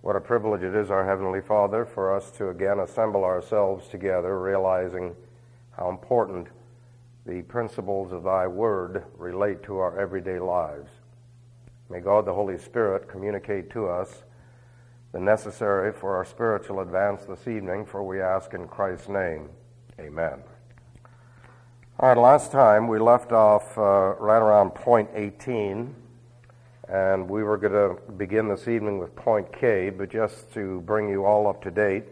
What a privilege it is, our Heavenly Father, for us to again assemble ourselves together, realizing how important the principles of Thy Word relate to our everyday lives. May God the Holy Spirit communicate to us the necessary for our spiritual advance this evening, for we ask in Christ's name. Amen. All right, last time we left off right around point 18, and we were going to begin this evening with point K, but just to bring you all up to date,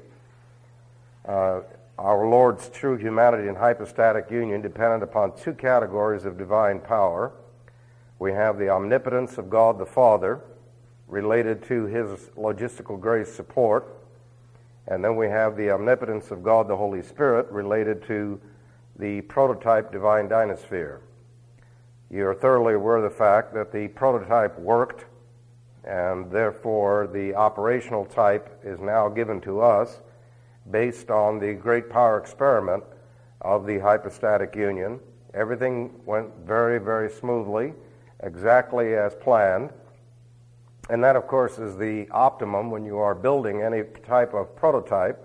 our Lord's true humanity and hypostatic union depended upon two categories of divine power. We have the omnipotence of God the Father, related to His logistical grace support, and then we have the omnipotence of God the Holy Spirit, related to the prototype divine dynasphere. You are thoroughly aware of the fact that the prototype worked, and therefore the operational type is now given to us based on the great power experiment of the hypostatic union. Everything went very, very smoothly, exactly as planned. And that, of course, is the optimum when you are building any type of prototype,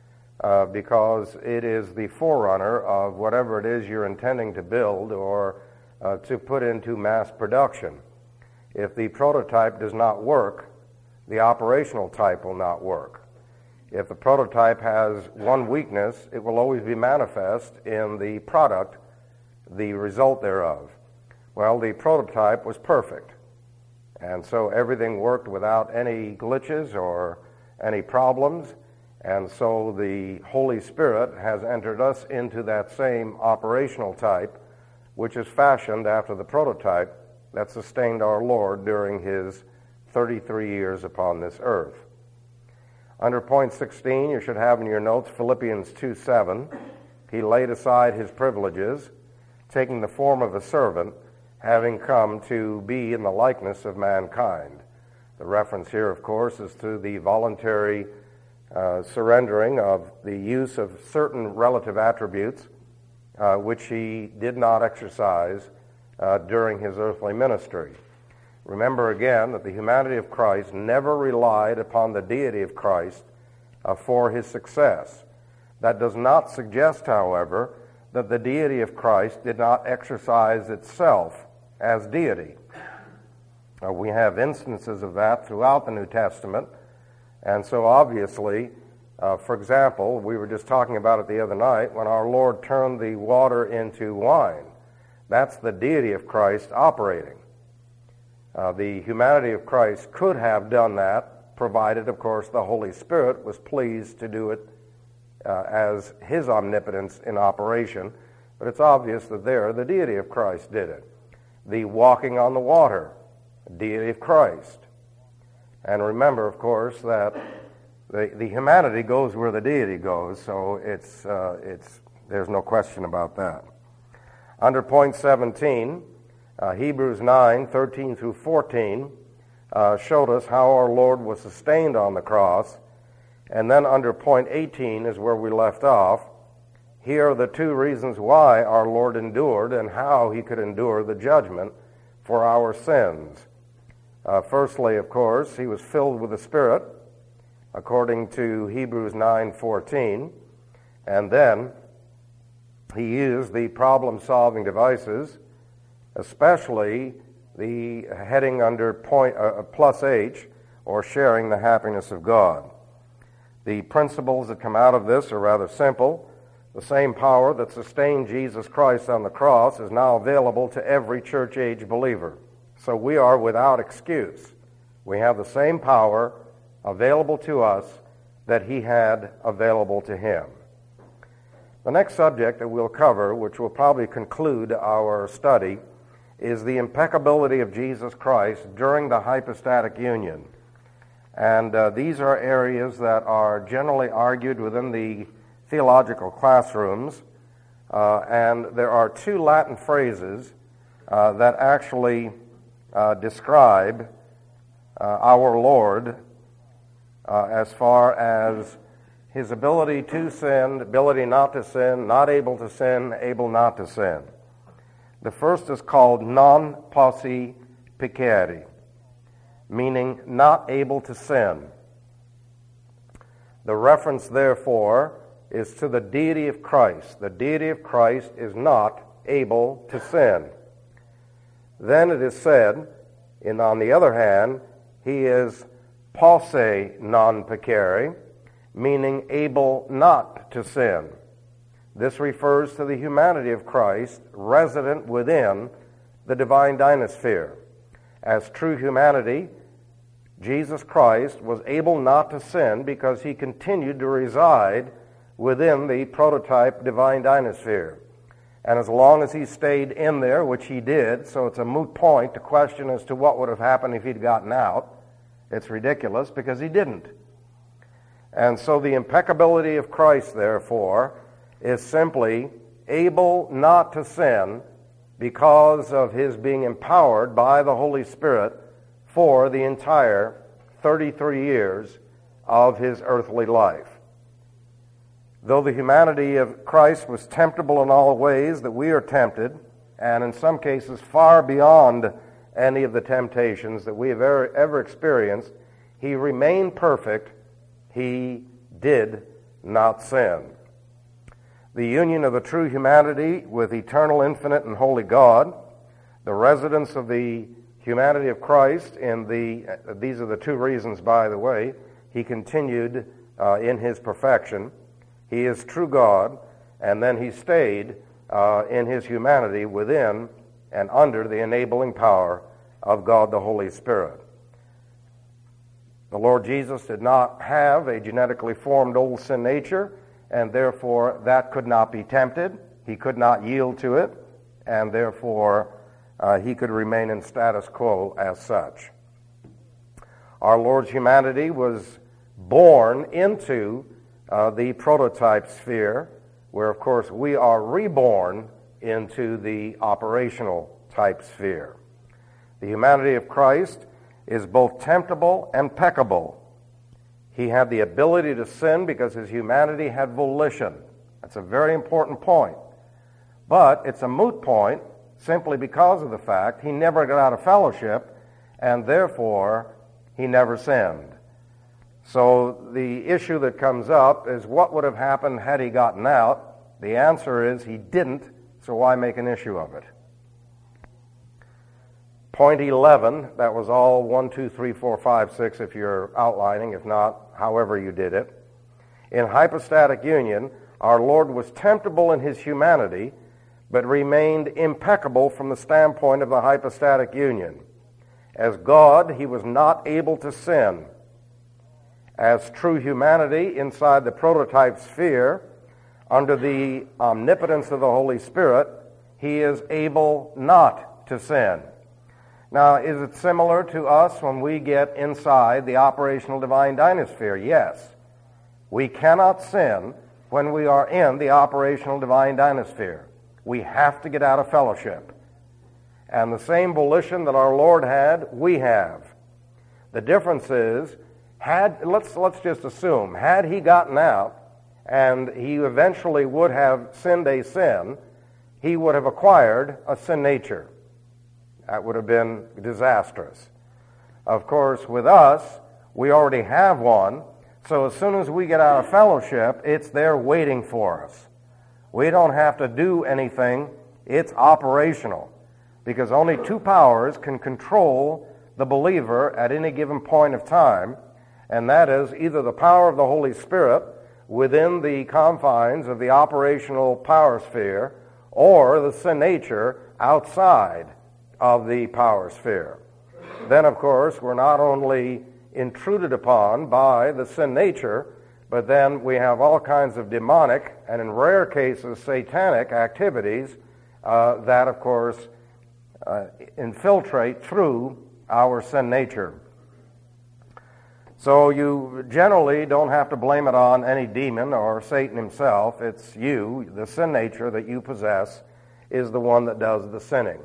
because it is the forerunner of whatever it is you're intending to build or to put into mass production. If the prototype does not work, the operational type will not work. If the prototype has one weakness, it will always be manifest in the product, the result thereof. Well, the prototype was perfect, and so everything worked without any glitches or any problems, and so the Holy Spirit has entered us into that same operational type, which is fashioned after the prototype that sustained our Lord during His 33 years upon this earth. Under point 16, you should have in your notes Philippians 2:7. He laid aside His privileges, taking the form of a servant, having come to be in the likeness of mankind. The reference here, of course, is to the voluntary surrendering of the use of certain relative attributes which He did not exercise during His earthly ministry. Remember again that the humanity of Christ never relied upon the deity of Christ for His success. That does not suggest, however, that the deity of Christ did not exercise itself as deity. We have instances of that throughout the New Testament, and so obviously, for example, we were just talking about it the other night, when our Lord turned the water into wine. That's the deity of Christ operating. The humanity of Christ could have done that, provided, of course, the Holy Spirit was pleased to do it as His omnipotence in operation. But it's obvious that there, the deity of Christ did it. The walking on the water, deity of Christ. And remember, of course, that the humanity goes where the deity goes, so there's no question about that. Under point 17, Hebrews 9:13 through 14 showed us how our Lord was sustained on the cross, and then under point 18 is where we left off. Here are the two reasons why our Lord endured and how He could endure the judgment for our sins. Firstly, of course, He was filled with the Spirit, according to Hebrews 9:14, and then He used the problem-solving devices, especially the heading under point plus H, or sharing the happiness of God. The principles that come out of this are rather simple. The same power that sustained Jesus Christ on the cross is now available to every church-age believer. So we are without excuse. We have the same power available to us that He had available to Him. The next subject that we'll cover, which will probably conclude our study, is the impeccability of Jesus Christ during the hypostatic union. And these are areas that are generally argued within the theological classrooms, and there are two Latin phrases that actually describe our Lord as far as His ability to sin, ability not to sin, not able to sin, able not to sin. The first is called non posse peccare, meaning not able to sin. The reference, therefore, is to the deity of Christ. The deity of Christ is not able to sin. Then it is said, on the other hand, he is posse non peccare, meaning able not to sin. This refers to the humanity of Christ resident within the divine dynasphere. As true humanity, Jesus Christ was able not to sin because he continued to reside within the prototype divine dynasphere. And as long as he stayed in there, which he did, so it's a moot point to question as to what would have happened if he'd gotten out. It's ridiculous because he didn't. And so the impeccability of Christ, therefore, is simply able not to sin because of his being empowered by the Holy Spirit for the entire 33 years of his earthly life. Though the humanity of Christ was temptable in all ways that we are tempted, and in some cases far beyond any of the temptations that we have ever experienced, he remained perfect. He did not sin. The union of the true humanity with eternal, infinite, and holy God, the residence of the humanity of Christ these are the two reasons, by the way, he continued in his perfection. He is true God, and then he stayed in his humanity within and under the enabling power of God the Holy Spirit. The Lord Jesus did not have a genetically formed old sin nature, and therefore that could not be tempted. He could not yield to it, and therefore he could remain in status quo as such. Our Lord's humanity was born into the prototype sphere, where, of course, we are reborn into the operational type sphere. The humanity of Christ is both temptable and peccable. He had the ability to sin because his humanity had volition. That's a very important point. But it's a moot point simply because of the fact he never got out of fellowship, and therefore he never sinned. So the issue that comes up is what would have happened had he gotten out? The answer is he didn't, so why make an issue of it? Point 11, that was all 1, 2, 3, 4, 5, 6 if you're outlining, if not, however you did it. In hypostatic union, our Lord was temptable in his humanity, but remained impeccable from the standpoint of the hypostatic union. As God, he was not able to sin. As true humanity inside the prototype sphere, under the omnipotence of the Holy Spirit, he is able not to sin. Now, is it similar to us when we get inside the operational divine dynasphere? Yes. We cannot sin when we are in the operational divine dynasphere. We have to get out of fellowship. And the same volition that our Lord had, we have. The difference is, let's just assume, had he gotten out and he eventually would have sinned a sin, he would have acquired a sin nature. That would have been disastrous. Of course, with us, we already have one, so as soon as we get out of fellowship, it's there waiting for us. We don't have to do anything. It's operational, because only two powers can control the believer at any given point of time, and that is either the power of the Holy Spirit within the confines of the operational power sphere, or the sin nature outside of the power sphere. Then, of course, we're not only intruded upon by the sin nature, but then we have all kinds of demonic and, in rare cases, satanic activities that, of course, infiltrate through our sin nature. So you generally don't have to blame it on any demon or Satan himself. It's you, the sin nature that you possess, is the one that does the sinning.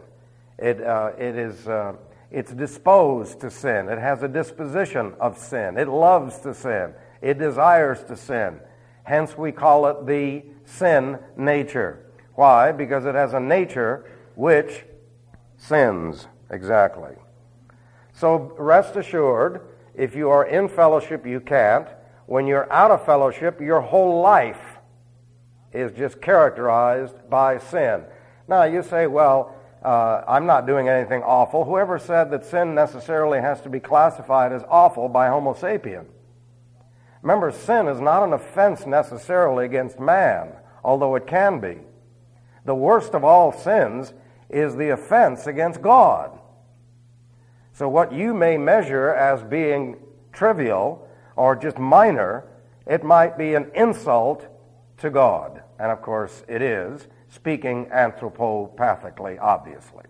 It's disposed to sin. It has a disposition of sin. It loves to sin. It desires to sin. Hence we call it the sin nature. Why? Because it has a nature which sins. Exactly. So rest assured, if you are in fellowship, you can't. When you're out of fellowship, your whole life is just characterized by sin. Now, you say, well, I'm not doing anything awful. Whoever said that sin necessarily has to be classified as awful by Homo sapien? Remember, sin is not an offense necessarily against man, although it can be. The worst of all sins is the offense against God. So what you may measure as being trivial or just minor, it might be an insult to God. And of course it is, speaking anthropopathically, obviously.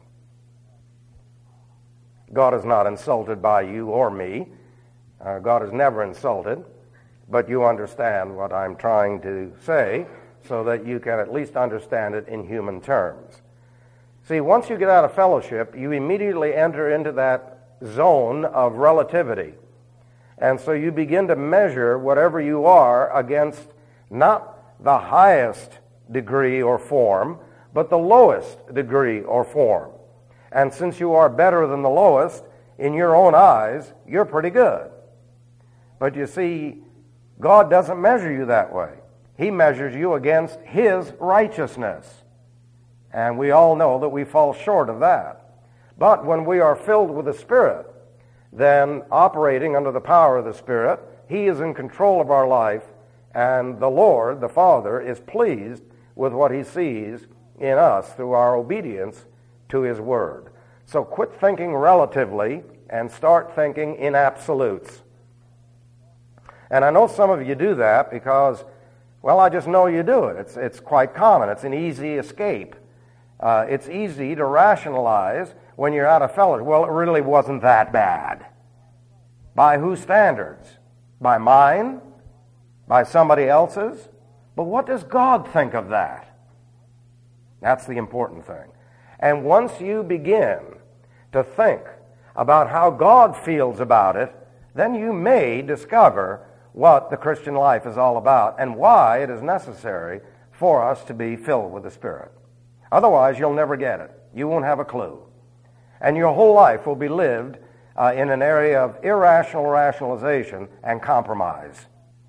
God is not insulted by you or me. God is never insulted, but you understand what I'm trying to say so that you can at least understand it in human terms. See, once you get out of fellowship, you immediately enter into that zone of relativity. And so you begin to measure whatever you are against not the highest degree or form, but the lowest degree or form. And since you are better than the lowest, in your own eyes, you're pretty good. But you see, God doesn't measure you that way. He measures you against His righteousness. And we all know that we fall short of that. But when we are filled with the Spirit, then operating under the power of the Spirit, He is in control of our life, and the Lord, the Father, is pleased with what He sees in us through our obedience to His Word. So quit thinking relatively and start thinking in absolutes. And I know some of you do that because, well, I just know you do it. It's quite common. It's an easy escape. It's easy to rationalize when you're out of fellowship. Well, it really wasn't that bad. By whose standards? By mine? By somebody else's? But what does God think of that? That's the important thing. And once you begin to think about how God feels about it, then you may discover what the Christian life is all about and why it is necessary for us to be filled with the Spirit. Otherwise, you'll never get it. You won't have a clue. And your whole life will be lived in an area of irrational rationalization and compromise.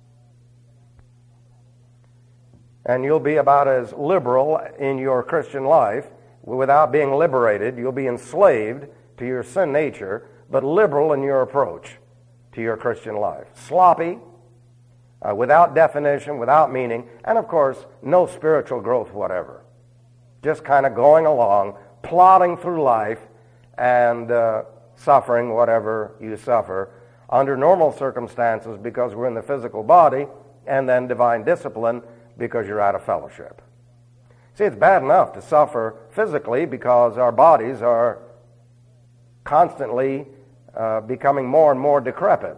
And you'll be about as liberal in your Christian life without being liberated. You'll be enslaved to your sin nature, but liberal in your approach to your Christian life. Sloppy, without definition, without meaning, and of course, no spiritual growth whatever. Just kind of going along, plodding through life, and suffering whatever you suffer under normal circumstances because we're in the physical body, and then divine discipline because you're out of fellowship. See, it's bad enough to suffer physically because our bodies are constantly becoming more and more decrepit.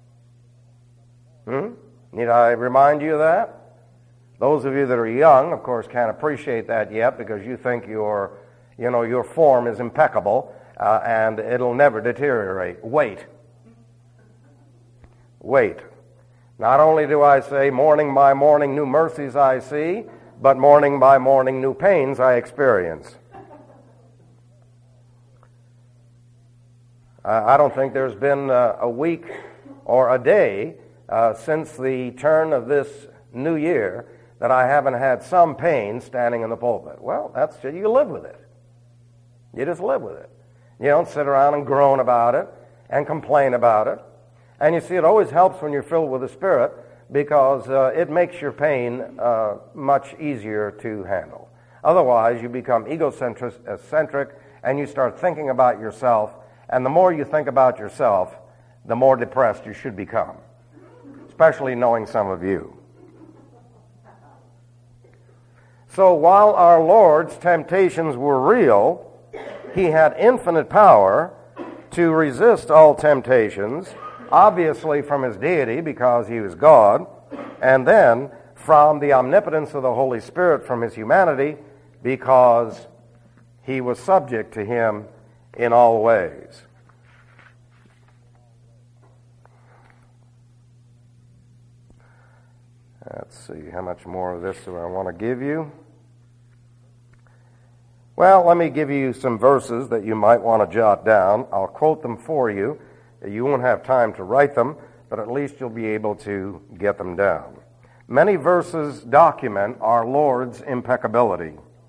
Need I remind you of that? Those of you that are young, of course, can't appreciate that yet because you think your form is impeccable and it'll never deteriorate. Wait. Not only do I say, morning by morning new mercies I see, but morning by morning new pains I experience. I don't think there's been a week or a day since the turn of this new year that I haven't had some pain standing in the pulpit. Well, you live with it. You just live with it. You don't sit around and groan about it and complain about it. And you see, it always helps when you're filled with the Spirit because it makes your pain much easier to handle. Otherwise, you become egocentric and you start thinking about yourself. And the more you think about yourself, the more depressed you should become, especially knowing some of you. So while our Lord's temptations were real, He had infinite power to resist all temptations, obviously from His deity because He was God, and then from the omnipotence of the Holy Spirit from His humanity because He was subject to Him in all ways. Let's see, how much more of this do I want to give you? Well, let me give you some verses that you might want to jot down. I'll quote them for you. You won't have time to write them, but at least you'll be able to get them down. Many verses document our Lord's impeccability.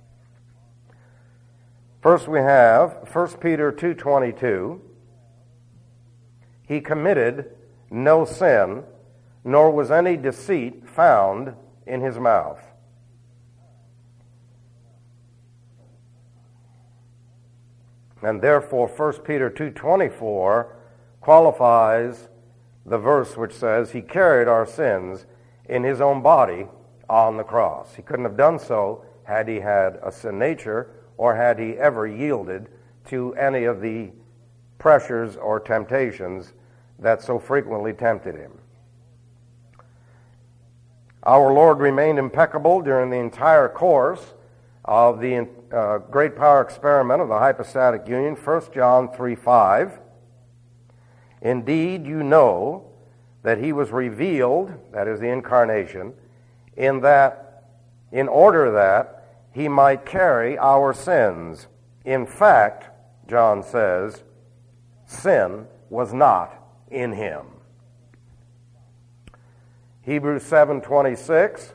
First we have 1 Peter 2:22. He committed no sin, nor was any deceit found in his mouth. And therefore 1 Peter 2:24 qualifies the verse which says he carried our sins in his own body on the cross. He couldn't have done so had he had a sin nature or had he ever yielded to any of the pressures or temptations that so frequently tempted him. Our Lord remained impeccable during the entire course of the great power experiment of the hypostatic union, 1 John 3:5. Indeed, you know that he was revealed, that is the incarnation, in order that he might carry our sins. In fact, John says, sin was not in him. Hebrews 7:26,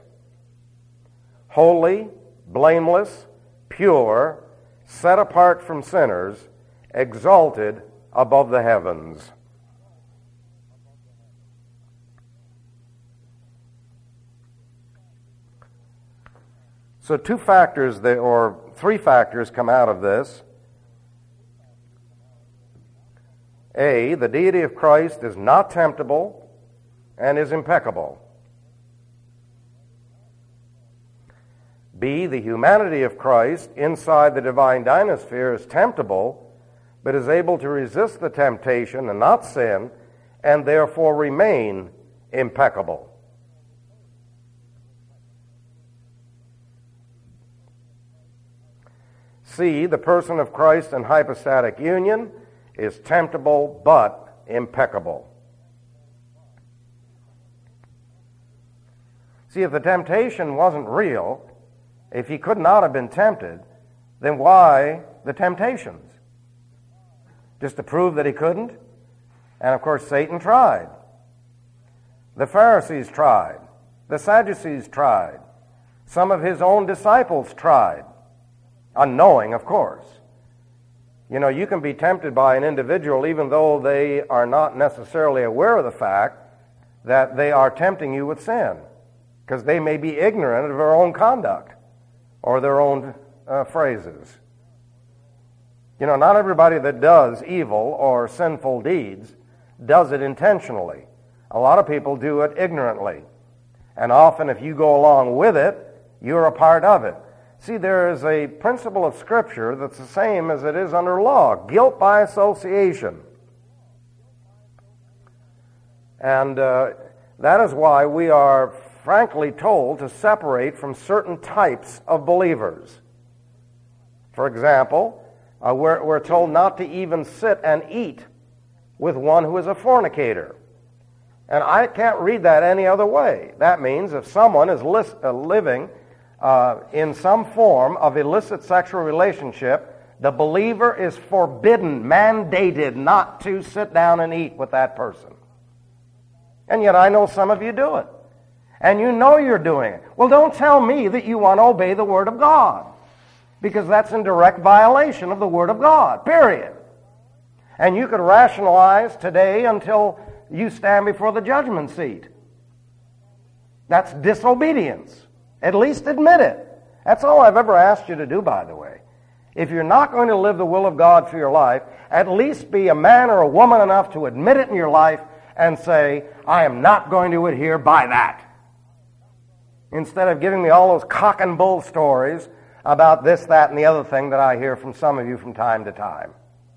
holy, blameless, pure, set apart from sinners, exalted above the heavens. So three factors come out of this. A, the deity of Christ is not temptable and is impeccable. B, the humanity of Christ inside the divine dynasphere is temptable, but is able to resist the temptation and not sin, and therefore remain impeccable. C, the person of Christ in hypostatic union is temptable but impeccable. See, if the temptation wasn't real, if he could not have been tempted, then why the temptations? Just to prove that he couldn't? And of course, Satan tried. The Pharisees tried. The Sadducees tried. Some of his own disciples tried. Unknowing, of course. You know, you can be tempted by an individual even though they are not necessarily aware of the fact that they are tempting you with sin, because they may be ignorant of their own conduct or their own phrases. You know, not everybody that does evil or sinful deeds does it intentionally. A lot of people do it ignorantly. And often if you go along with it, you're a part of it. See, there is a principle of Scripture that's the same as it is under law, guilt by association. And that is why we are frankly told to separate from certain types of believers. For example, we're told not to even sit and eat with one who is a fornicator. And I can't read that any other way. That means if someone is living in some form of illicit sexual relationship, the believer is forbidden, mandated not to sit down and eat with that person. And yet I know some of you do it. And you know you're doing it. Well, don't tell me that you want to obey the Word of God, because that's in direct violation of the Word of God, period. And you could rationalize today until you stand before the judgment seat. That's disobedience. At least admit it. That's all I've ever asked you to do, by the way. If you're not going to live the will of God for your life, at least be a man or a woman enough to admit it in your life and say, I am not going to adhere by that. Instead of giving me all those cock and bull stories about this, that, and the other thing that I hear from some of you from time to time.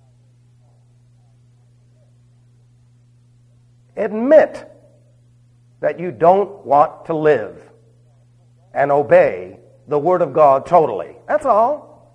Admit that you don't want to live and obey the Word of God totally. That's all.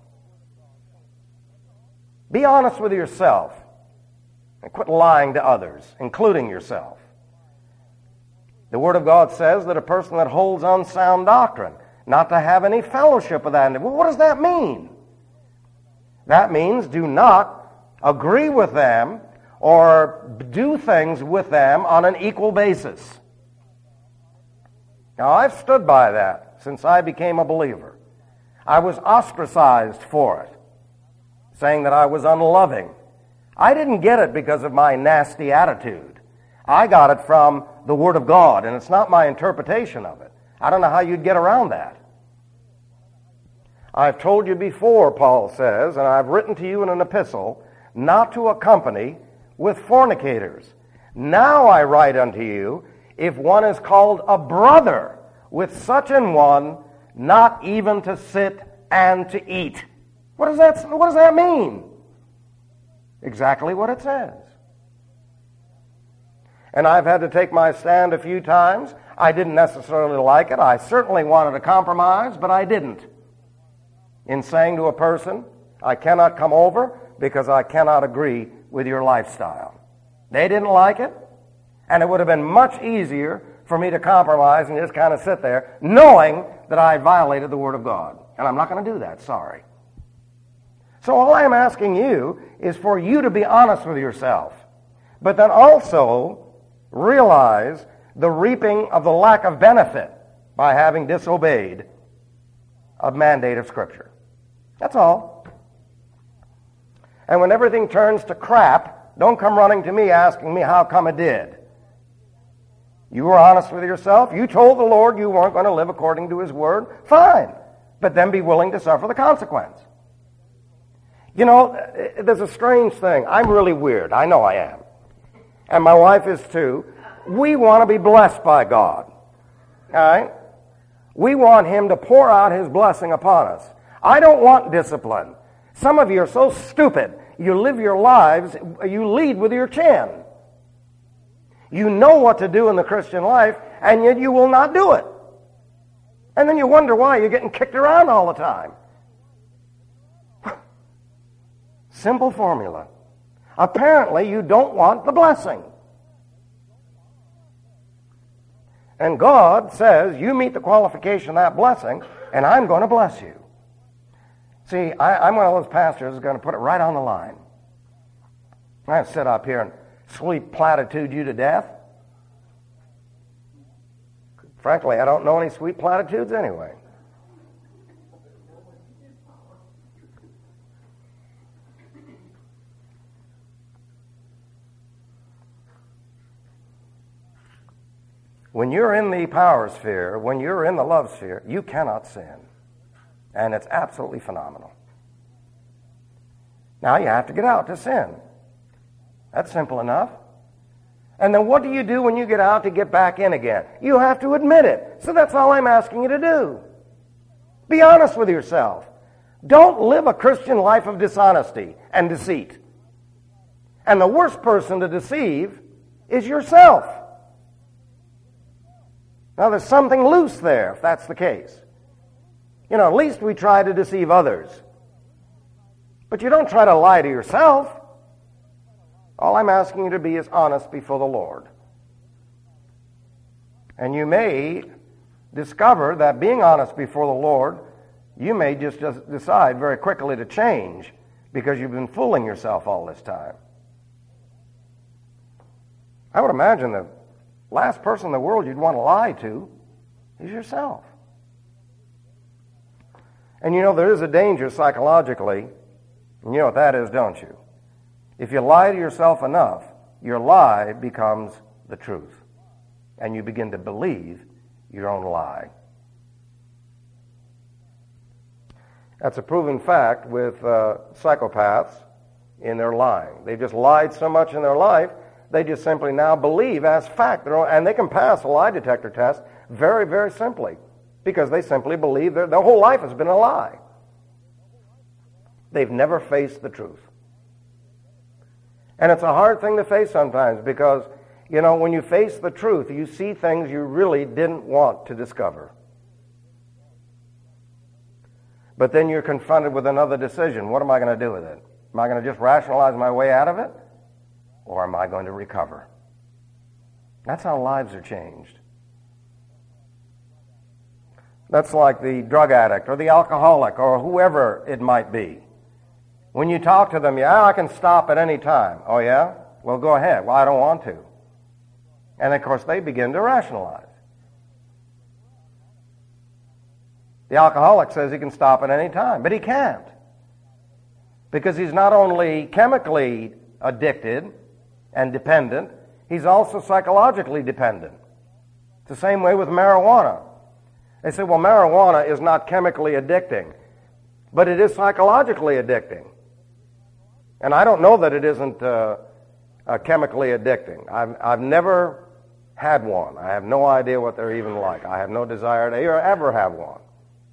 Be honest with yourself and quit lying to others, including yourself. The Word of God says that a person that holds unsound doctrine, not to have any fellowship with that. Well, what does that mean? That means do not agree with them or do things with them on an equal basis. Now, I've stood by that since I became a believer. I was ostracized for it, saying that I was unloving. I didn't get it because of my nasty attitude. I got it from the Word of God, and it's not my interpretation of it. I don't know how you'd get around that. I've told you before, Paul says, and I've written to you in an epistle, not to accompany with fornicators. Now I write unto you, if one is called a brother, with such an one, not even to sit and to eat. What does that mean? Exactly what it says. And I've had to take my stand a few times. I didn't necessarily like it. I certainly wanted to compromise, but I didn't. In saying to a person, I cannot come over because I cannot agree with your lifestyle. They didn't like it, and it would have been much easier for me to compromise and just kind of sit there knowing that I violated the Word of God. And I'm not going to do that, sorry. So all I'm asking you is for you to be honest with yourself, but then also realize the reaping of the lack of benefit by having disobeyed a mandate of Scripture. That's all. And when everything turns to crap, don't come running to me asking me how come it did. You were honest with yourself. You told the Lord you weren't going to live according to His Word. Fine. But then be willing to suffer the consequence. You know, there's a strange thing. I'm really weird. I know I am. And my wife is too. We want to be blessed by God. All right? We want Him to pour out His blessing upon us. I don't want discipline. Some of you are so stupid. You live your lives, you lead with your chin. You know what to do in the Christian life, and yet you will not do it. And then you wonder why you're getting kicked around all the time. Simple formula. Apparently, you don't want the blessing. And God says, you meet the qualification of that blessing, and I'm going to bless you. See, I'm one of those pastors who's going to put it right on the line. I don't sit up here and sweet platitude you to death. Frankly, I don't know any sweet platitudes anyway. When you're in the power sphere, when you're in the love sphere, you cannot sin. And it's absolutely phenomenal. Now you have to get out to sin. That's simple enough. And then what do you do when you get out to get back in again? You have to admit it. So that's all I'm asking you to do. Be honest with yourself. Don't live a Christian life of dishonesty and deceit. And the worst person to deceive is yourself. Now there's something loose there, if that's the case. You know, at least we try to deceive others. But you don't try to lie to yourself. All I'm asking you to be is honest before the Lord. And you may discover that being honest before the Lord, you may just decide very quickly to change because you've been fooling yourself all this time. I would imagine the last person in the world you'd want to lie to is yourself. And you know, there is a danger psychologically, and you know what that is, don't you? If you lie to yourself enough, your lie becomes the truth. And you begin to believe your own lie. That's a proven fact with psychopaths in their lying. They've just lied so much in their life, they just simply now believe as fact. And they can pass a lie detector test very, very simply because they simply believe their whole life has been a lie. They've never faced the truth. And it's a hard thing to face sometimes because, you know, when you face the truth, you see things you really didn't want to discover. But then you're confronted with another decision. What am I going to do with it? Am I going to just rationalize my way out of it? Or am I going to recover? That's how lives are changed. That's like the drug addict or the alcoholic or whoever it might be. When you talk to them, yeah, I can stop at any time. Oh, yeah? Well, go ahead. Well, I don't want to. And, of course, they begin to rationalize. The alcoholic says he can stop at any time, but he can't. Because he's not only chemically addicted and dependent, he's also psychologically dependent. It's the same way with marijuana. They say, well, marijuana is not chemically addicting, but it is psychologically addicting. And I don't know that it isn't chemically addicting. I've never had one. I have no idea what they're even like. I have no desire to ever have one.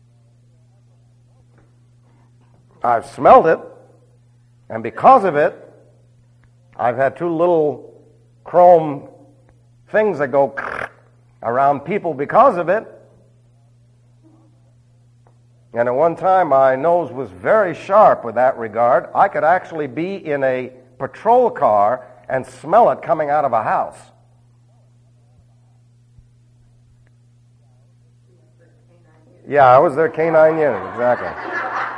I've smelled it, and because of it, I've had two little chrome things that go around people because of it. And at one time, my nose was very sharp with that regard. I could actually be in a patrol car and smell it coming out of a house. Yeah, I was their K-9 unit, exactly.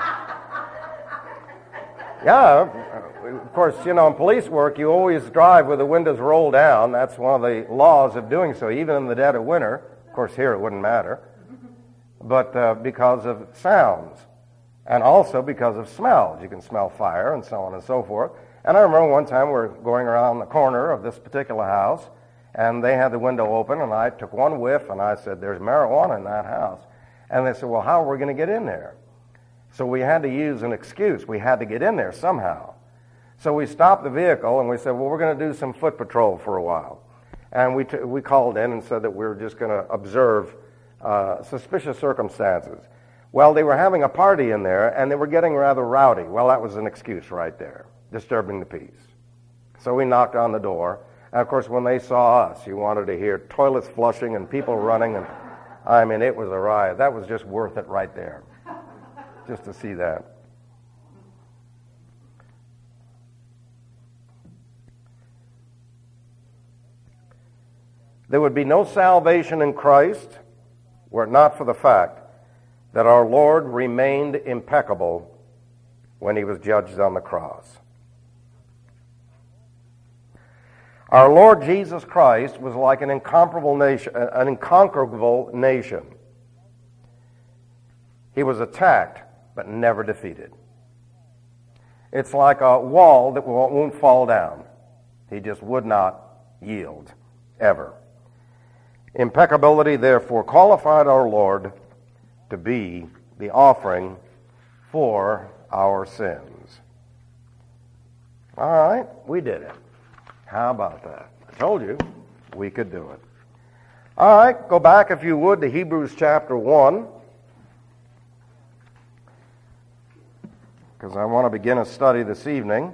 Yeah, of course, in police work, you always drive with the windows rolled down. That's one of the laws of doing so, even in the dead of winter. Of course, here it wouldn't matter. But because of sounds, and also because of smells. You can smell fire and so on and so forth. And I remember one time we were going around the corner of this particular house, and they had the window open, and I took one whiff, and I said, there's marijuana in that house. And they said, well, how are we going to get in there? So we had to use an excuse. We had to get in there somehow. So we stopped the vehicle, and we said, well, we're going to do some foot patrol for a while. And we called in and said that we were just going to observe suspicious circumstances. Well, they were having a party in there, and they were getting rather rowdy. Well, that was an excuse right there, disturbing the peace. So we knocked on the door. And, of course, when they saw us, you wanted to hear toilets flushing and people running. And I mean, it was a riot. That was just worth it right there, just to see that. There would be no salvation in Christ were it not for the fact that our Lord remained impeccable when he was judged on the cross. Our Lord Jesus Christ was like an incomparable nation, an inconquerable nation. He was attacked, but never defeated. It's like a wall that won't fall down. He just would not yield, ever. Impeccability, therefore, qualified our Lord to be the offering for our sins. All right, we did it. How about that? I told you we could do it. All right, go back, if you would, to Hebrews chapter 1. Because I want to begin a study this evening.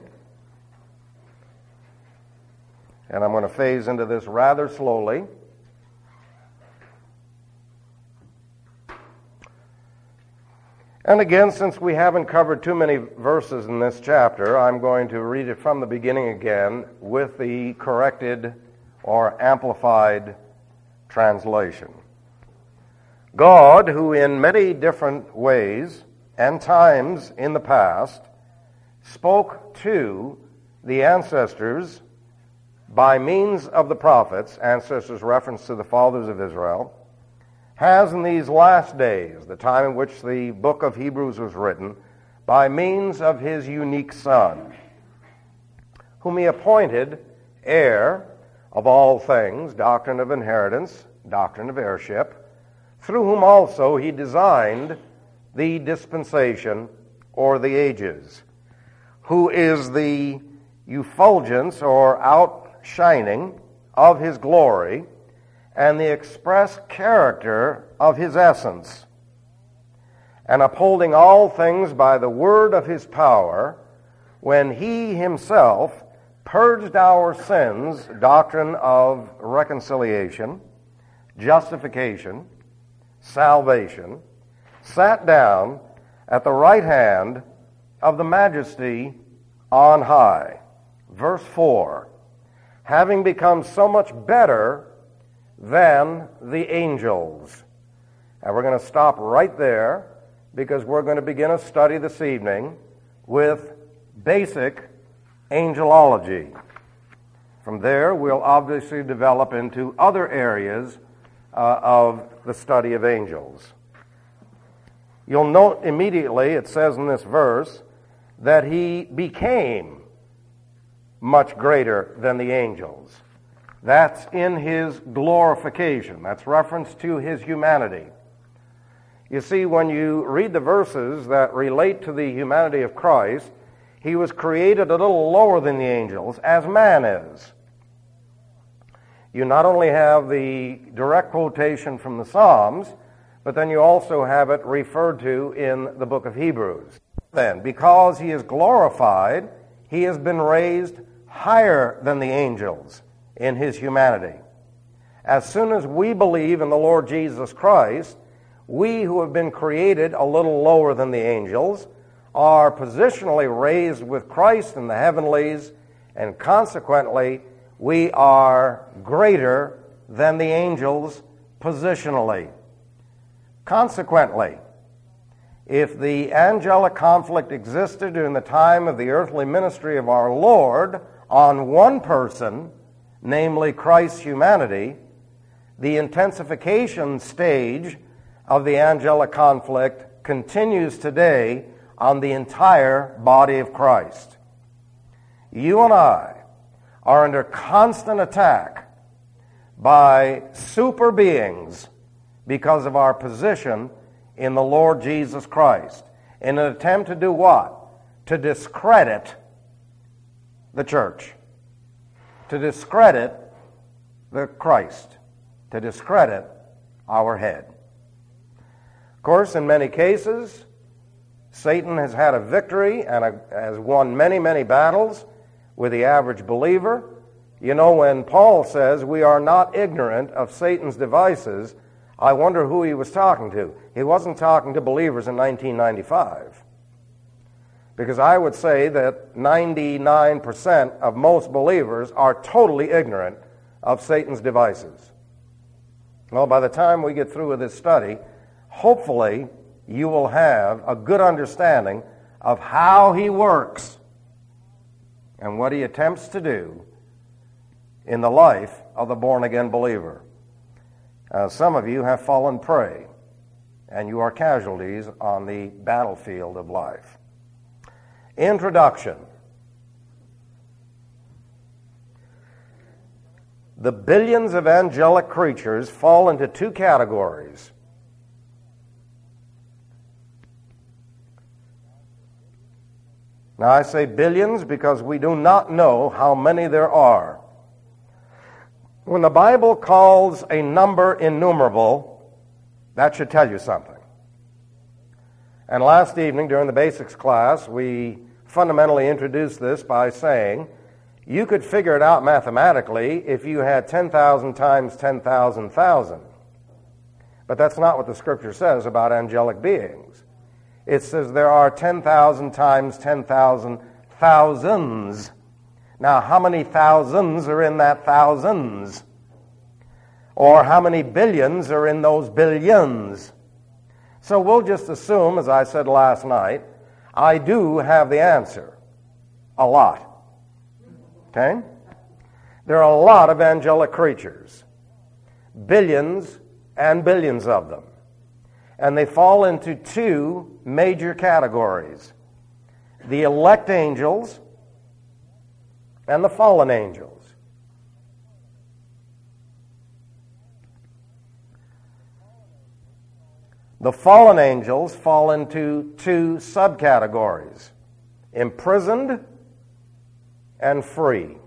And I'm going to phase into this rather slowly. And again, since we haven't covered too many verses in this chapter, I'm going to read it from the beginning again with the corrected or amplified translation. God, who in many different ways and times in the past spoke to the ancestors by means of the prophets, ancestors reference to the fathers of Israel, has in these last days, the time in which the book of Hebrews was written, by means of his unique Son, whom he appointed heir of all things, doctrine of inheritance, doctrine of heirship, through whom also he designed the dispensation or the ages, who is the effulgence or outshining of his glory, and the express character of his essence, and upholding all things by the word of his power, when he himself purged our sins, doctrine of reconciliation, justification, salvation, sat down at the right hand of the majesty on high. Verse 4, having become so much better than the angels. And we're going to stop right there because we're going to begin a study this evening with basic angelology. From there, we'll obviously develop into other areas of the study of angels. You'll note immediately, it says in this verse, that he became much greater than the angels. That's in his glorification. That's reference to his humanity. You see, when you read the verses that relate to the humanity of Christ, he was created a little lower than the angels, as man is. You not only have the direct quotation from the Psalms, but then you also have it referred to in the book of Hebrews. Then, because he is glorified, he has been raised higher than the angels in his humanity. As soon as we believe in the Lord Jesus Christ, we who have been created a little lower than the angels are positionally raised with Christ in the heavenlies, and consequently, we are greater than the angels positionally. Consequently, if the angelic conflict existed during the time of the earthly ministry of our Lord on one person, namely Christ's humanity, the intensification stage of the angelic conflict continues today on the entire body of Christ. You and I are under constant attack by super beings because of our position in the Lord Jesus Christ, in an attempt to do what? To discredit the church, to discredit the Christ, to discredit our head. Of course, in many cases, Satan has had a victory and has won many, many battles with the average believer. You know, when Paul says we are not ignorant of Satan's devices, I wonder who he was talking to. He wasn't talking to believers in 1995. Because I would say that 99% of most believers are totally ignorant of Satan's devices. Well, by the time we get through with this study, hopefully you will have a good understanding of how he works and what he attempts to do in the life of the born-again believer. Some of you have fallen prey, and you are casualties on the battlefield of life. Introduction. The billions of angelic creatures fall into two categories. Now, I say billions because we do not know how many there are. When the Bible calls a number innumerable, that should tell you something. And last evening during the basics class, we fundamentally introduced this by saying you could figure it out mathematically if you had 10,000 times 10,000 thousand. But that's not what the Scripture says about angelic beings. It says there are 10,000 times 10,000 thousands. Now, how many thousands are in that thousands? Or how many billions are in those billions? So we'll just assume, as I said last night, I do have the answer. A lot. Okay? There are a lot of angelic creatures. Billions and billions of them. And they fall into two major categories: the elect angels and the fallen angels. The fallen angels fall into two subcategories: imprisoned and free.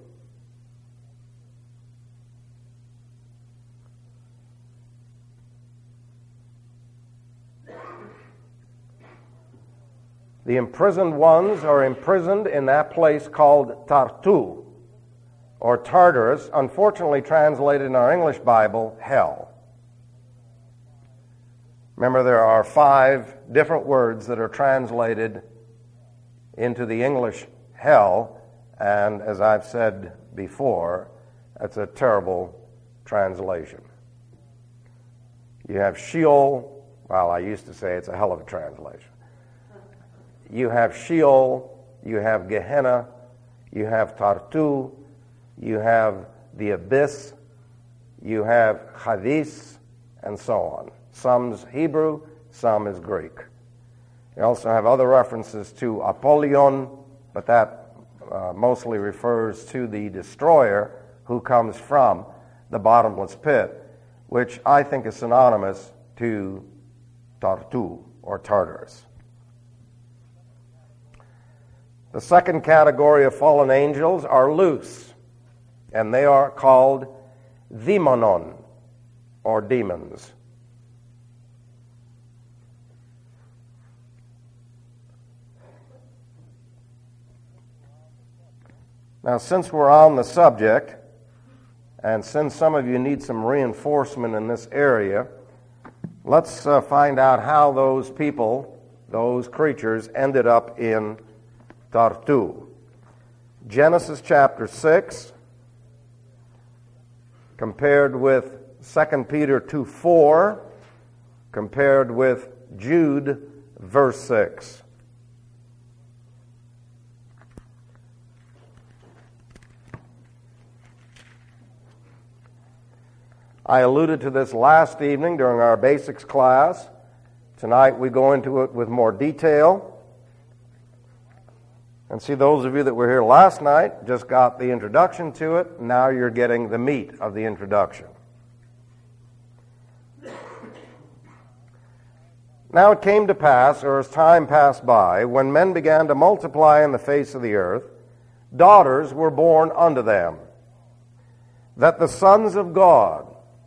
The imprisoned ones are imprisoned in that place called Tartu, or Tartarus, unfortunately translated in our English Bible, hell. Remember, there are 5 different words that are translated into the English hell, and as I've said before, that's a terrible translation. You have Sheol. Well, I used to say it's a hell of a translation. You have Sheol, you have Gehenna, you have Tartu, you have the abyss, you have Hades, and so on. Some's Hebrew, some is Greek. You also have other references to Apollyon, but that mostly refers to the destroyer who comes from the bottomless pit, which I think is synonymous to Tartu, or Tartarus. The second category of fallen angels are loose, and they are called demonon, or demons. Now, since we're on the subject, and since some of you need some reinforcement in this area, let's find out how those people, those creatures, ended up in Tartu. Genesis chapter 6, compared with 2 Peter 2:4, compared with Jude, verse 6. I alluded to this last evening during our basics class. Tonight we go into it with more detail. And see, those of you that were here last night just got the introduction to it. Now you're getting the meat of the introduction. Now it came to pass, or as time passed by, when men began to multiply in the face of the earth, daughters were born unto them, that the sons of God,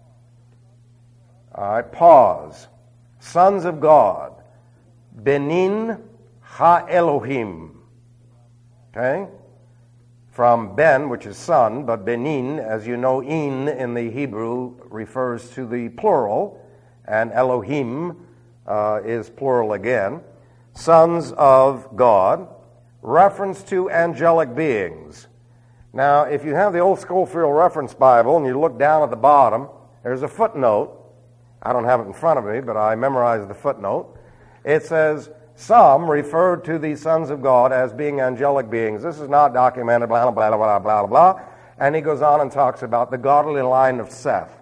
all right, pause. Sons of God, Benin ha-Elohim. Okay? From Ben, which is son, but Benin, as you know, in the Hebrew refers to the plural, and Elohim is plural again. Sons of God, reference to angelic beings. Now, if you have the old Schofield Reference Bible and you look down at the bottom, there's a footnote. I don't have it in front of me, but I memorized the footnote. It says, some refer to the sons of God as being angelic beings. This is not documented, blah, blah, blah, blah, blah, blah. And he goes on and talks about the godly line of Seth.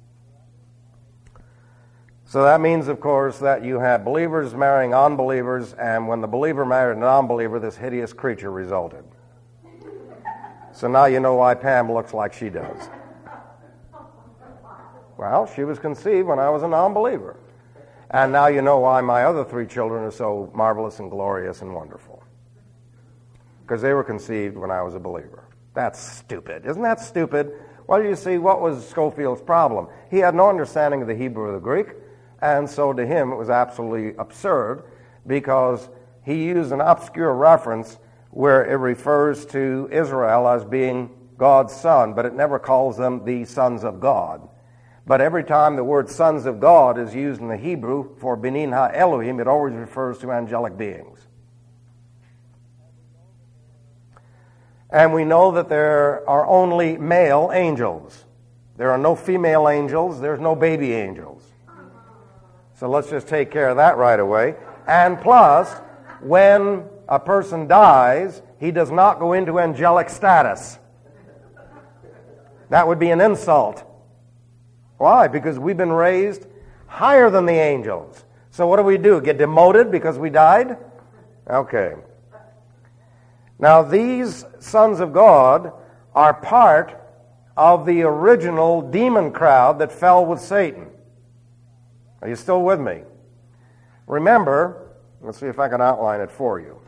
So that means, of course, that you have believers marrying unbelievers, and when the believer married a non-believer, this hideous creature resulted. So now you know why Pam looks like she does. Well, she was conceived when I was a non-believer. And now you know why my other 3 children are so marvelous and glorious and wonderful. Because they were conceived when I was a believer. That's stupid. Isn't that stupid? Well, you see, what was Schofield's problem? He had no understanding of the Hebrew or the Greek, and so to him it was absolutely absurd because he used an obscure reference where it refers to Israel as being God's son, but it never calls them the sons of God. But every time the word sons of God is used in the Hebrew for Benin ha-Elohim, it always refers to angelic beings. And we know that there are only male angels. There are no female angels. There's no baby angels. So let's just take care of that right away. And plus, when a person dies, he does not go into angelic status. That would be an insult. Why? Because we've been raised higher than the angels. So what do? Get demoted because we died? Okay. Now these sons of God are part of the original demon crowd that fell with Satan. Are you still with me? Remember, let's see if I can outline it for you.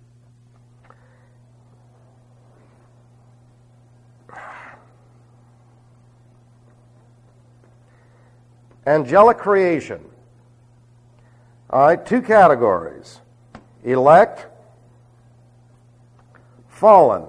Angelic creation. All right, 2 categories. Elect, fallen.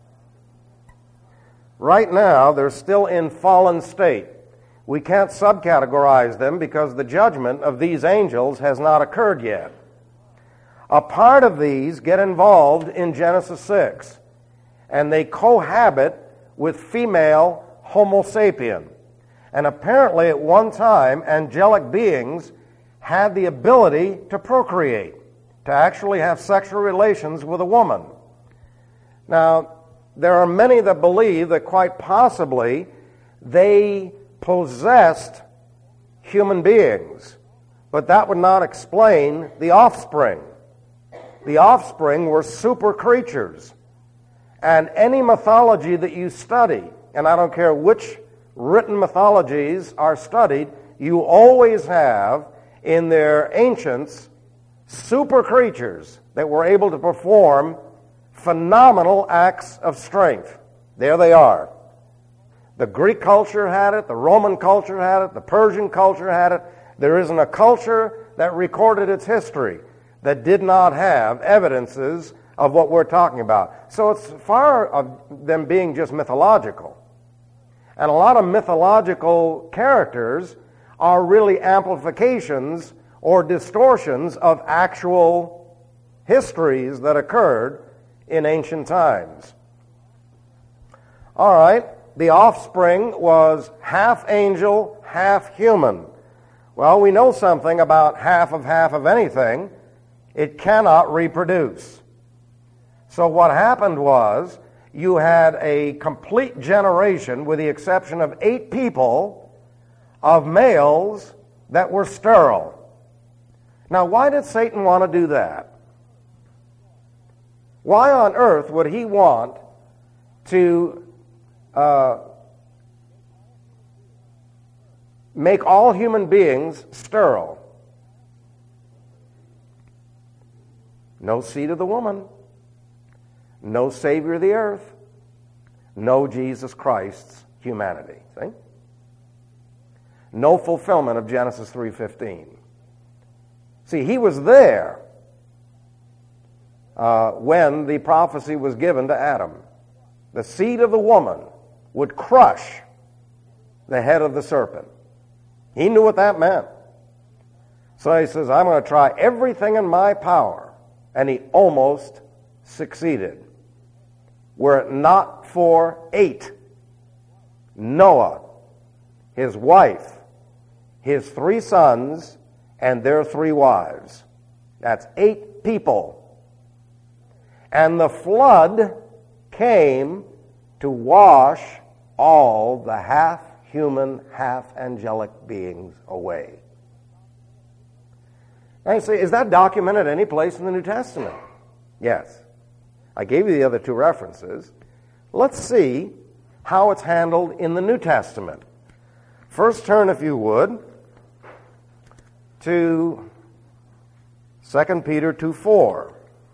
Right now, they're still in fallen state. We can't subcategorize them because the judgment of these angels has not occurred yet. A part of these get involved in Genesis 6, and they cohabit with female Homo sapien. And apparently at one time, angelic beings had the ability to procreate, to actually have sexual relations with a woman. Now, there are many that believe that quite possibly they possessed human beings, but that would not explain the offspring. The offspring were super creatures. And any mythology that you study, and I don't care which written mythologies are studied, you always have in their ancients super creatures that were able to perform phenomenal acts of strength. There they are. The Greek culture had it, the Roman culture had it, the Persian culture had it. There isn't a culture that recorded its history that did not have evidences of what we're talking about. So it's far of them being just mythological. And a lot of mythological characters are really amplifications or distortions of actual histories that occurred in ancient times. All right, the offspring was half angel, half human. Well, we know something about half of anything. It cannot reproduce. So what happened was you had a complete generation, with the exception of 8 people, of males that were sterile. Now, why did Satan want to do that? Why on earth would he want to make all human beings sterile? No seed of the woman, no Savior of the earth, no Jesus Christ's humanity. See? No fulfillment of Genesis 3:15. See, he was there when the prophecy was given to Adam. The seed of the woman would crush the head of the serpent. He knew what that meant. So he says, I'm going to try everything in my power. And he almost succeeded. Were it not for 8, Noah, his wife, his 3 sons, and their 3 wives. That's 8 people. And the flood came to wash all the half-human, half-angelic beings away. Now you say, is that documented any place in the New Testament? Yes. I gave you the other 2 references. Let's see how it's handled in the New Testament. First turn, if you would, to 2 Peter 2:4.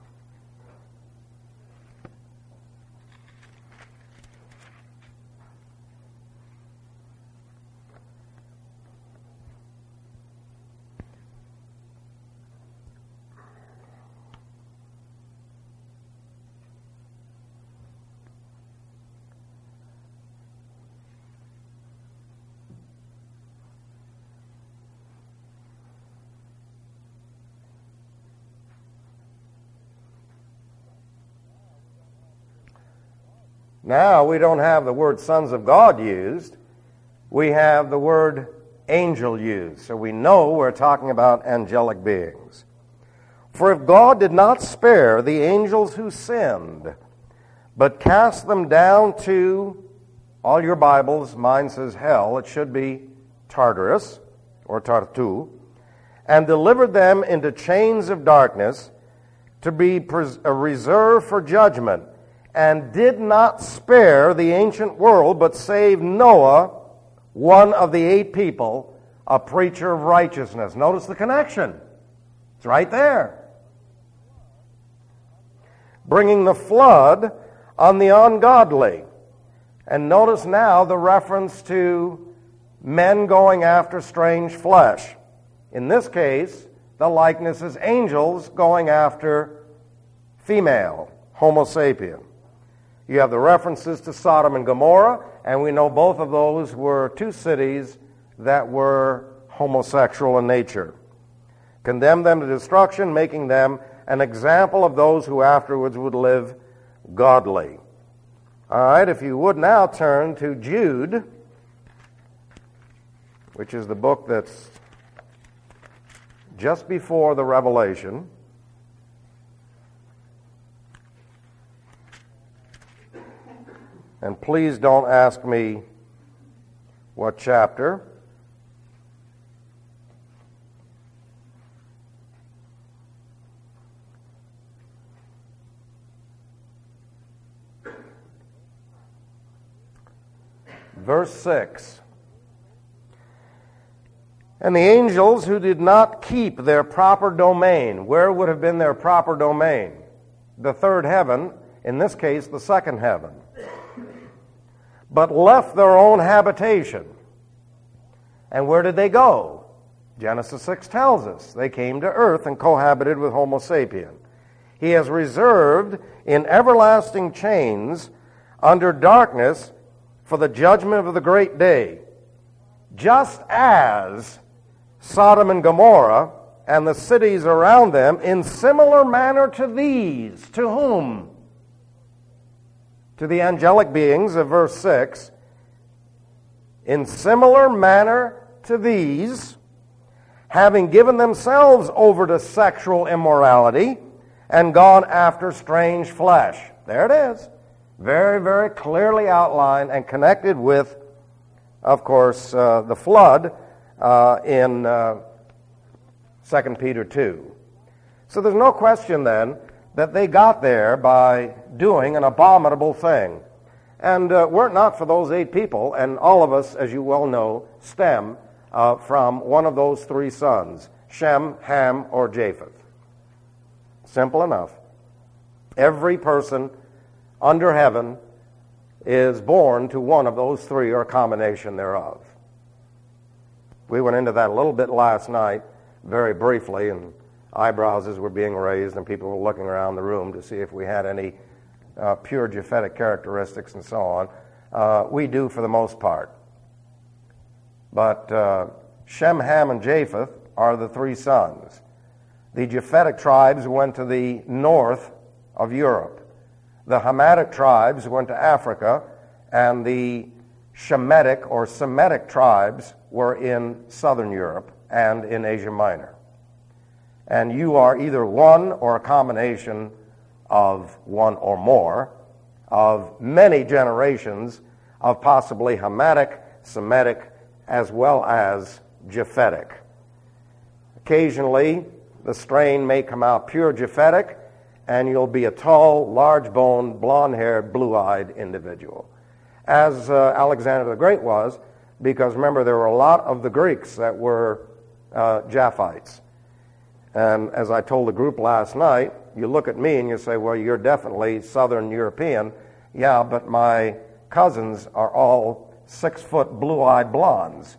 Now, we don't have the word sons of God used. We have the word angel used. So we know we're talking about angelic beings. For if God did not spare the angels who sinned, but cast them down to, all your Bibles, mine says hell, it should be Tartarus, or Tartu, and delivered them into chains of darkness to be reserved for judgment, and did not spare the ancient world, but saved Noah, one of the 8 people, a preacher of righteousness. Notice the connection. It's right there. Bringing the flood on the ungodly. And notice now the reference to men going after strange flesh. In this case, the likeness is angels going after female, Homo sapien. You have the references to Sodom and Gomorrah, and we know both of those were 2 cities that were homosexual in nature. Condemned them to destruction, making them an example of those who afterwards would live godly. All right, if you would now turn to Jude, which is the book that's just before the Revelation. And please don't ask me what chapter. Verse 6. And the angels who did not keep their proper domain. Where would have been their proper domain? The third heaven, in this case, the second heaven. But left their own habitation. And where did they go? Genesis 6 tells us. They came to earth and cohabited with Homo sapien. He has reserved in everlasting chains under darkness for the judgment of the great day, just as Sodom and Gomorrah and the cities around them in similar manner to these. To whom? To the angelic beings of verse 6. In similar manner to these, having given themselves over to sexual immorality and gone after strange flesh. There it is. Very, very clearly outlined and connected with, of course, the flood in 2 Peter 2. So there's no question then that they got there by doing an abominable thing. And were it not for those 8 people, and all of us, as you well know, stem from one of those 3 sons, Shem, Ham, or Japheth. Simple enough. Every person under heaven is born to one of those 3 or a combination thereof. We went into that a little bit last night, very briefly, and eyebrows were being raised and people were looking around the room to see if we had any pure Japhetic characteristics and so on. We do for the most part. But Shem, Ham, and Japheth are the 3 sons. The Japhetic tribes went to the north of Europe. The Hamitic tribes went to Africa, and the Shemitic or Semitic tribes were in southern Europe and in Asia Minor. And you are either one or a combination of one or more of many generations of possibly Hamitic, Semitic, as well as Japhetic. Occasionally, the strain may come out pure Japhetic, and you'll be a tall, large-boned, blonde-haired, blue-eyed individual. As Alexander the Great was, because remember, there were a lot of the Greeks that were Japhites. And as I told the group last night, you look at me and you say, well, you're definitely Southern European. Yeah, but my cousins are all 6-foot blue-eyed blondes.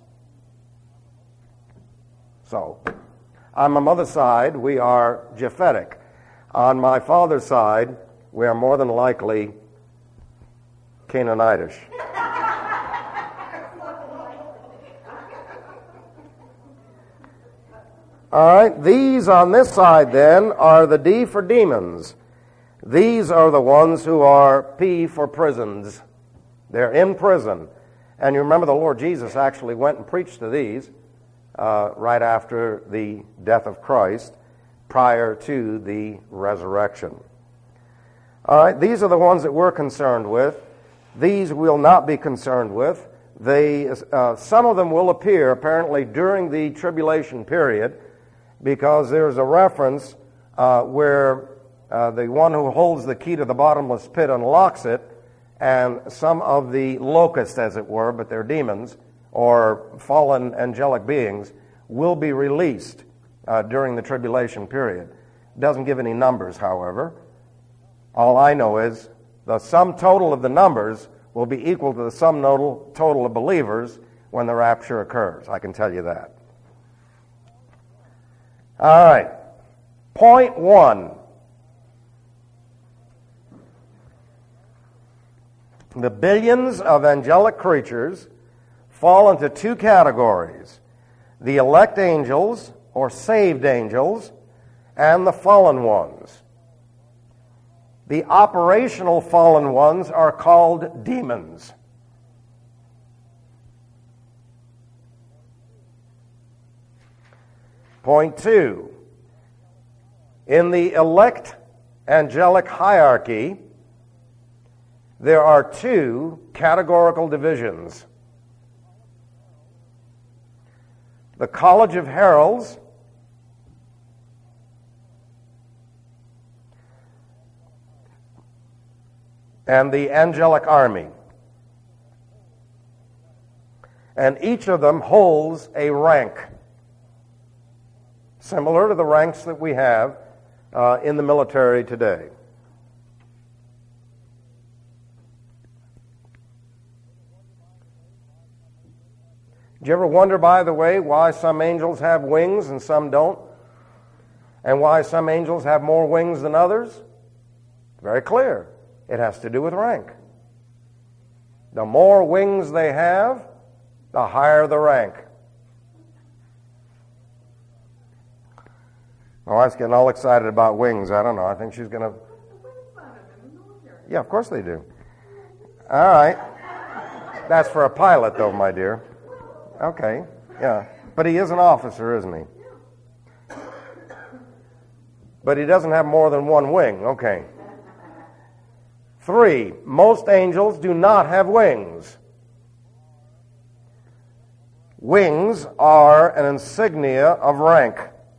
So, on my mother's side, we are Japhetic. On my father's side, we are more than likely Canaanitish. All right, these on this side then are the D for demons. These are the ones who are P for prisons. They're in prison. And you remember the Lord Jesus actually went and preached to these right after the death of Christ, prior to the resurrection. All right, these are the ones that we're concerned with. These we'll not be concerned with. Some of them will appear apparently during the tribulation period, because there's a reference where the one who holds the key to the bottomless pit unlocks it, and some of the locusts, as it were, but they're demons or fallen angelic beings, will be released during the tribulation period. It doesn't give any numbers, however. All I know is the sum total of the numbers will be equal to the sum total of believers when the rapture occurs. I can tell you that. All right. Point 1. The billions of angelic creatures fall into 2 categories: the elect angels, or saved angels, and the fallen ones. The operational fallen ones are called demons. Point 2. In the elect angelic hierarchy, there are two categorical divisions. The College of Heralds and the angelic army. And each of them holds a rank, similar to the ranks that we have in the military today. Do you ever wonder, by the way, why some angels have wings and some don't? And why some angels have more wings than others? Very clear. It has to do with rank. The more wings they have, the higher the rank. My wife's getting all excited about wings. I don't know. I think she's going to... Yeah, of course they do. All right. That's for a pilot, though, my dear. Okay, yeah. But he is an officer, isn't he? But he doesn't have more than one wing. Okay. 3, most angels do not have wings. Wings are an insignia of rank.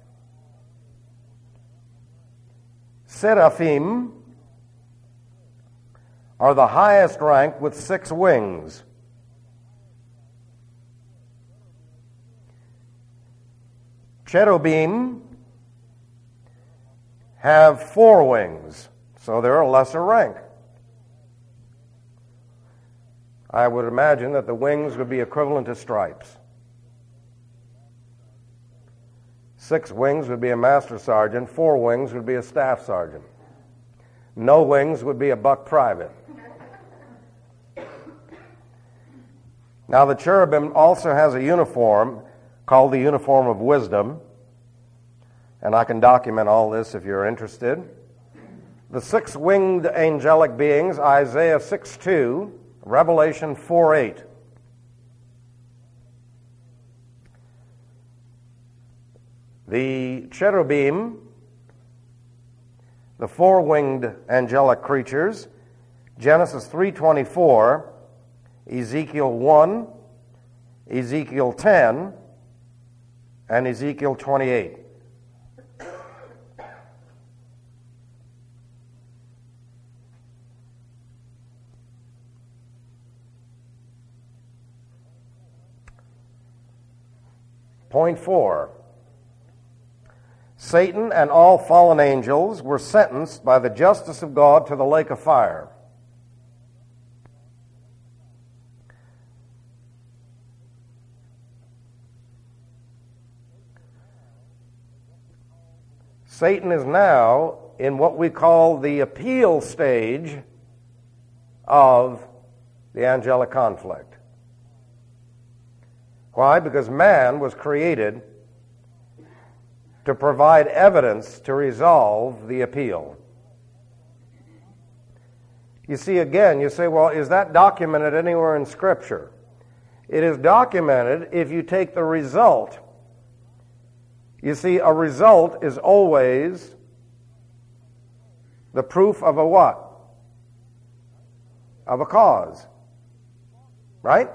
Seraphim are the highest rank with 6 wings. Cherubim have 4 wings, so they're a lesser rank. I would imagine that the wings would be equivalent to stripes. 6 wings would be a master sergeant, 4 wings would be a staff sergeant. No wings would be a buck private. Now the cherubim also has a uniform called the uniform of wisdom, and I can document all this if you're interested. The 6-winged angelic beings, Isaiah 6:2, Revelation 4:8. The cherubim, the 4-winged angelic creatures, Genesis 3:24, Ezekiel 1, Ezekiel 10, and Ezekiel 28. Point 4. Satan and all fallen angels were sentenced by the justice of God to the lake of fire. Satan is now in what we call the appeal stage of the angelic conflict. Why? Because man was created to provide evidence to resolve the appeal. You see, again, you say, well, is that documented anywhere in Scripture? It is documented if you take the result. You see, a result is always the proof of a what? Of a cause. Right?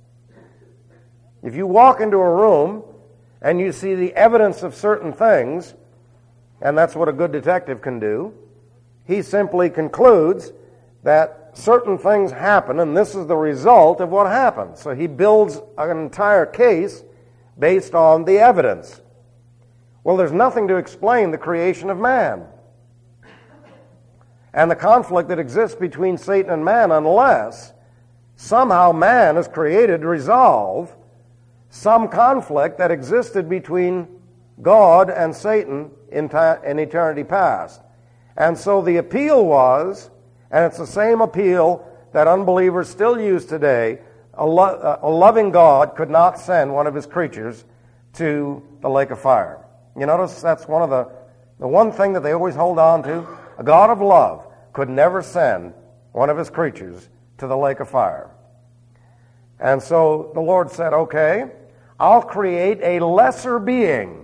If you walk into a room and you see the evidence of certain things, and that's what a good detective can do, he simply concludes that certain things happen and this is the result of what happened. So he builds an entire case based on the evidence. Well, there's nothing to explain the creation of man and the conflict that exists between Satan and man unless somehow man is created to resolve some conflict that existed between God and Satan in eternity past. And so the appeal was, and it's the same appeal that unbelievers still use today, a loving God could not send one of his creatures to the lake of fire. You notice that's one of the one thing that they always hold on to. A God of love could never send one of his creatures to the lake of fire. And so the Lord said, okay, I'll create a lesser being,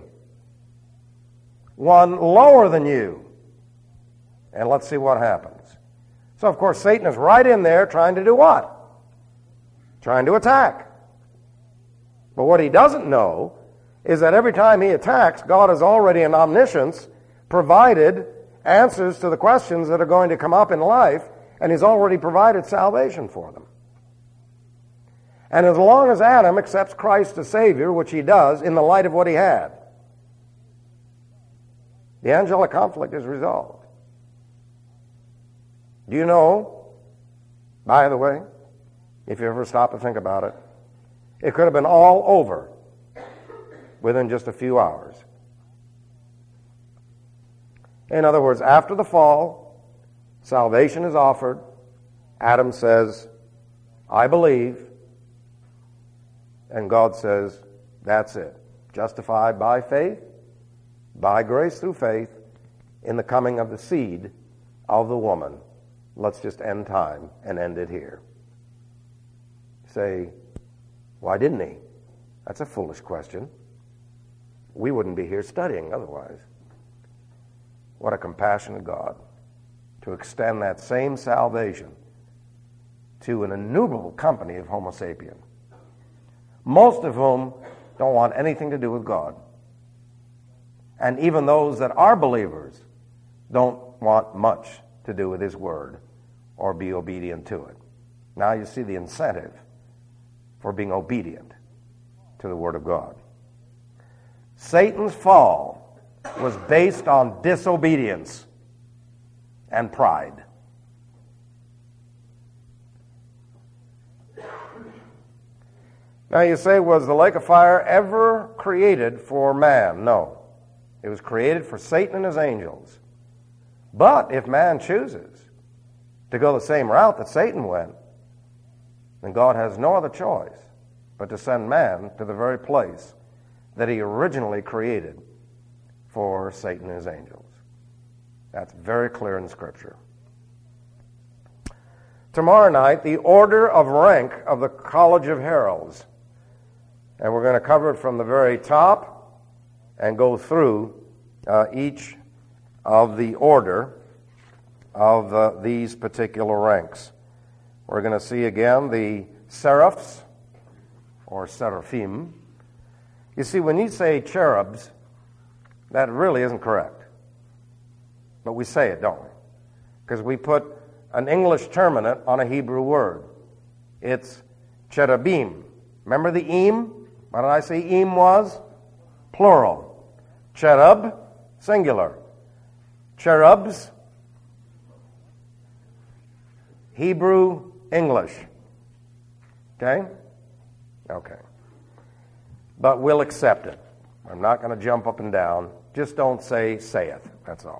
one lower than you, and let's see what happens. So, of course, Satan is right in there trying to do what? Trying to attack. But what he doesn't know is that every time he attacks, God has already in omniscience provided answers to the questions that are going to come up in life, and he's already provided salvation for them. And as long as Adam accepts Christ as Savior, which he does in the light of what he had, the angelic conflict is resolved. Do you know, by the way, if you ever stop and think about it, it could have been all over within just a few hours. In other words, after the fall, salvation is offered. Adam says, I believe. And God says, that's it. Justified by faith, by grace through faith, in the coming of the seed of the woman. Let's just end time and end it here. Say, why didn't he? That's a foolish question. We wouldn't be here studying otherwise. What a compassionate God to extend that same salvation to an innumerable company of Homo sapien, most of whom don't want anything to do with God. And even those that are believers don't want much to do with His Word or be obedient to it. Now you see the incentive for being obedient to the Word of God. Satan's fall was based on disobedience and pride. Now you say, was the lake of fire ever created for man? No. It was created for Satan and his angels. But if man chooses to go the same route that Satan went, then God has no other choice but to send man to the very place that he originally created for Satan and his angels. That's very clear in Scripture. Tomorrow night, the order of rank of the College of Heralds. And we're going to cover it from the very top and go through each of the order of these particular ranks. We're going to see again the seraphs, or seraphim. You see, when you say cherubs, that really isn't correct. But we say it, don't we? Because we put an English terminate on a Hebrew word. It's cherubim. Remember the im? What did I say im was? Plural. Cherub, singular. Cherubs, Hebrew, English. Okay? Okay. But we'll accept it. I'm not going to jump up and down. Just don't say saith. That's all.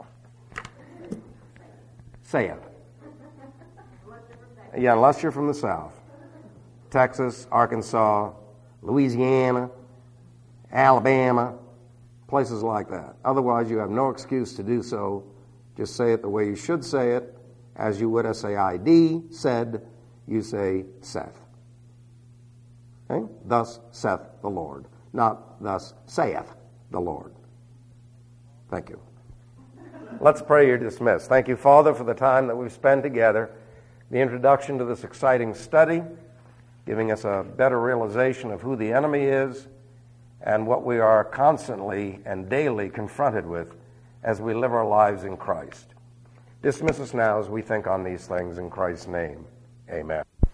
Saith. Yeah, unless you're from the South. Texas, Arkansas, Louisiana, Alabama, places like that. Otherwise, you have no excuse to do so. Just say it the way you should say it. As you would S-A-I-D, said, you say saith. Okay? Thus saith the Lord. Not thus saith the Lord. Thank you. Let's pray. You're dismissed. Thank you, Father, for the time that we've spent together, the introduction to this exciting study, giving us a better realization of who the enemy is and what we are constantly and daily confronted with as we live our lives in Christ. Dismiss us now as we think on these things in Christ's name. Amen.